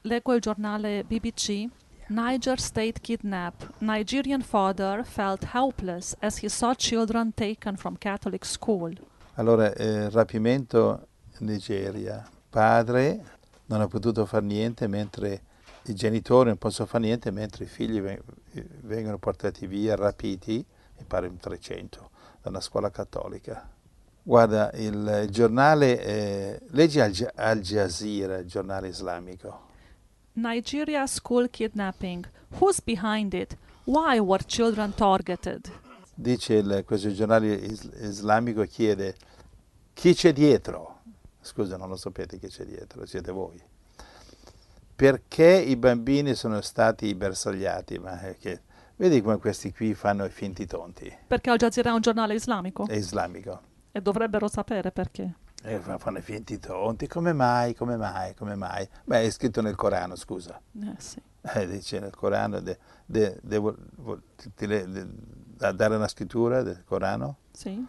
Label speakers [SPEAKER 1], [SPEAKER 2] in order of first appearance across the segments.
[SPEAKER 1] leggo il giornale BBC. Niger state kidnap. Nigerian father felt helpless as he saw children taken from Catholic school.
[SPEAKER 2] Allora, rapimento in Nigeria. Padre non ha potuto fare niente mentre i genitori non possono fare niente mentre i figli vengono portati via, rapiti, mi pare un 300, da una scuola cattolica. Guarda, il giornale, leggi Al Jazeera, il giornale islamico.
[SPEAKER 1] Nigeria school kidnapping. Who's behind it? Why were children targeted?
[SPEAKER 2] Dice questo giornale islamico, chiede chi c'è dietro. Scusa, non lo sapete chi c'è dietro, siete voi. Perché i bambini sono stati bersagliati? Vedi come questi qui fanno i finti tonti.
[SPEAKER 1] Perché Al Jazeera è un giornale islamico?
[SPEAKER 2] È islamico.
[SPEAKER 1] E dovrebbero sapere perché.
[SPEAKER 2] Fanno i finti tonti. Come mai? Come mai? Come mai? Beh, è scritto nel Corano, scusa.
[SPEAKER 1] Sì.
[SPEAKER 2] Dice nel Corano, dare una scrittura del Corano?
[SPEAKER 1] Sì.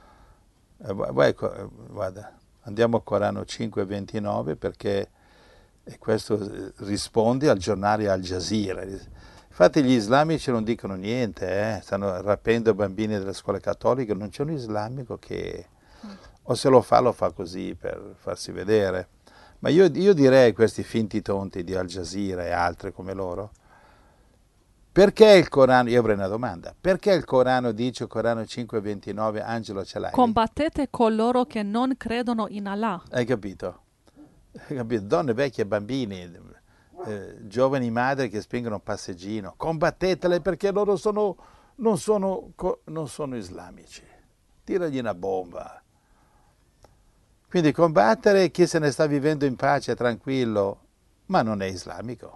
[SPEAKER 2] Guarda, andiamo al Corano 5:29 perché questo risponde al giornale Al Jazeera. Infatti gli islamici non dicono niente, stanno rapendo bambini delle scuole cattoliche, non c'è un islamico che o se lo fa così per farsi vedere. Ma io direi a questi finti tonti di Al Jazeera e altri come loro, perché il Corano, io avrei una domanda, perché il Corano dice, Corano 5:29, Angelo ce l'hai?
[SPEAKER 1] Combattete coloro che non credono in Allah.
[SPEAKER 2] Hai capito? Hai capito? Donne, vecchie, bambini, giovani madri che spingono un passeggino, combattetele perché loro non sono islamici. Tiragli una bomba. Quindi combattere chi se ne sta vivendo in pace, tranquillo, ma non è islamico.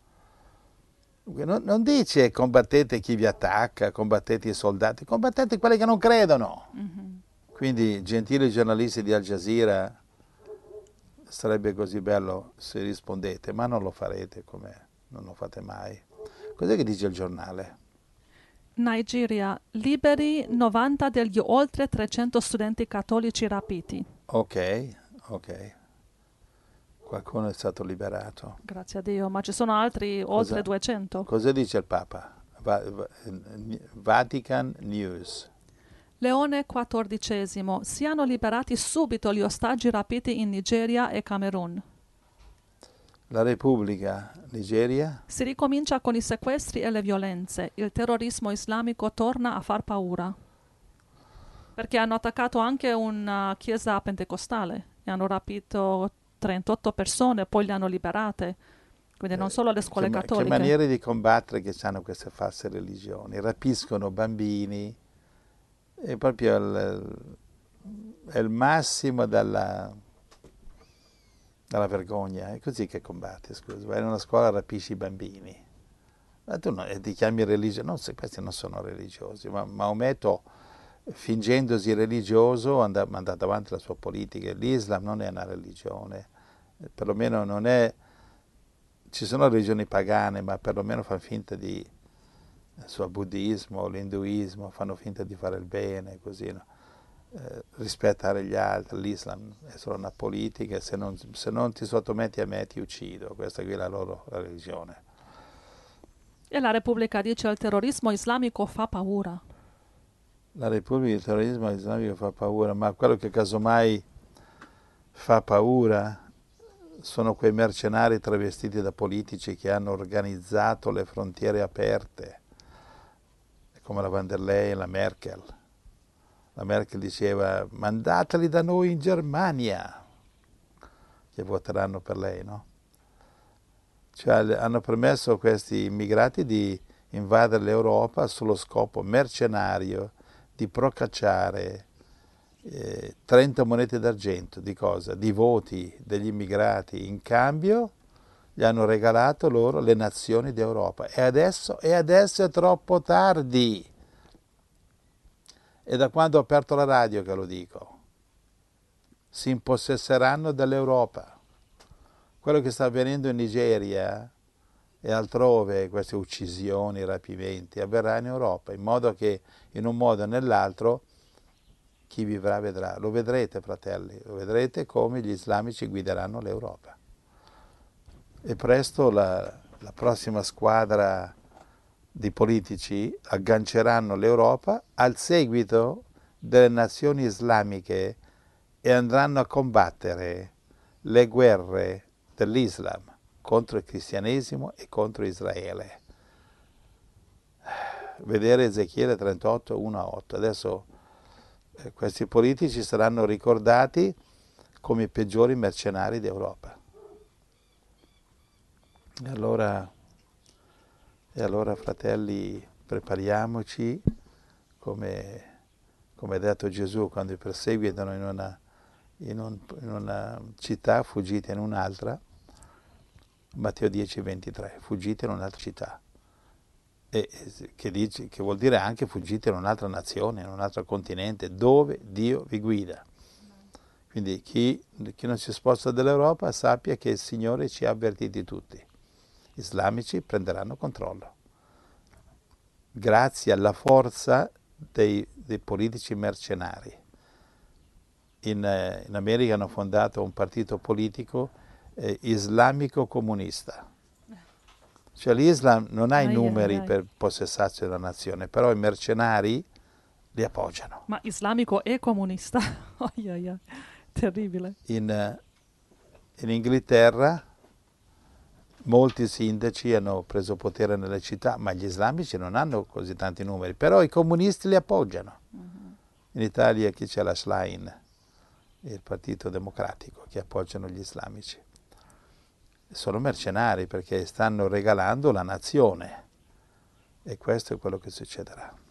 [SPEAKER 2] Non dice combattete chi vi attacca, combattete i soldati, combattete quelli che non credono.
[SPEAKER 1] Mm-hmm.
[SPEAKER 2] Quindi, gentili giornalisti di Al Jazeera, sarebbe così bello se rispondete, ma non lo farete come non lo fate mai. Cos'è che dice il giornale?
[SPEAKER 1] Nigeria, liberi 90 degli oltre 300 studenti cattolici rapiti.
[SPEAKER 2] Ok. Qualcuno è stato liberato.
[SPEAKER 1] Grazie a Dio, ma ci sono altri oltre 200.
[SPEAKER 2] Cosa dice il Papa? Vatican News.
[SPEAKER 1] Leone XIV, siano liberati subito gli ostaggi rapiti in Nigeria e Camerun.
[SPEAKER 2] La Repubblica, Nigeria.
[SPEAKER 1] Si ricomincia con i sequestri e le violenze. Il terrorismo islamico torna a far paura. Perché hanno attaccato anche una chiesa pentecostale e hanno rapito 38 persone, poi le hanno liberate. Quindi non solo le scuole cattoliche.
[SPEAKER 2] Che maniere di combattere che hanno queste false religioni. Rapiscono bambini. È proprio è il massimo della vergogna. È così che combatti, scusa. Vai in una scuola e rapisci i bambini. Ma tu ti chiami religioso? No, questi non sono religiosi. Ma Maometto, fingendosi religioso, ha mandato avanti la sua politica. L'Islam non è una religione, perlomeno non è. Ci sono religioni pagane, ma perlomeno fanno finta di. Il buddismo, l'induismo, fanno finta di fare il bene, così, no? Rispettare gli altri. L'Islam è solo una politica, se non ti sottometti a me ti uccido. Questa qui è la loro religione.
[SPEAKER 1] E la Repubblica dice il terrorismo islamico fa paura.
[SPEAKER 2] La Repubblica del terrorismo islamico fa paura, ma quello che casomai fa paura sono quei mercenari travestiti da politici che hanno organizzato le frontiere aperte, come la Van der Leyen, la Merkel. La Merkel diceva mandateli da noi in Germania, che voteranno per lei, no? Cioè hanno permesso a questi immigrati di invadere l'Europa sullo scopo mercenario di procacciare 30 monete d'argento. Di cosa? Di voti degli immigrati. In cambio gli hanno regalato loro le nazioni d'Europa. E adesso è troppo tardi. E da quando ho aperto la radio che lo dico. Si impossesseranno dell'Europa. Quello che sta avvenendo in Nigeria e altrove, queste uccisioni, rapimenti, avverrà in Europa, in modo che in un modo o nell'altro chi vivrà vedrà. Lo vedrete, fratelli, lo vedrete come gli islamici guideranno l'Europa. e presto la prossima squadra di politici agganceranno l'Europa al seguito delle nazioni islamiche e andranno a combattere le guerre dell'Islam contro il cristianesimo e contro Israele. Vedere Ezechiele 38, 1-8. Adesso questi politici saranno ricordati come i peggiori mercenari d'Europa. E allora, fratelli, prepariamoci, come ha detto Gesù, quando i perseguitano in una città, fuggite in un'altra. Matteo 10, 23, fuggite in un'altra città. Che vuol dire anche fuggite in un'altra nazione, in un altro continente, dove Dio vi guida. Quindi chi non si sposta dall'Europa sappia che il Signore ci ha avvertiti tutti. Gli islamici prenderanno controllo. Grazie alla forza dei politici mercenari. In America hanno fondato un partito politico islamico comunista. Cioè l'Islam non ha i numeri per possessarsi della nazione, però i mercenari li appoggiano.
[SPEAKER 1] Ma islamico e comunista? Terribile.
[SPEAKER 2] In Inghilterra molti sindaci hanno preso potere nelle città, ma gli islamici non hanno così tanti numeri, però i comunisti li appoggiano. In Italia chi c'è? La Schlein, il Partito Democratico, che appoggiano gli islamici. Sono mercenari perché stanno regalando la nazione e questo è quello che succederà.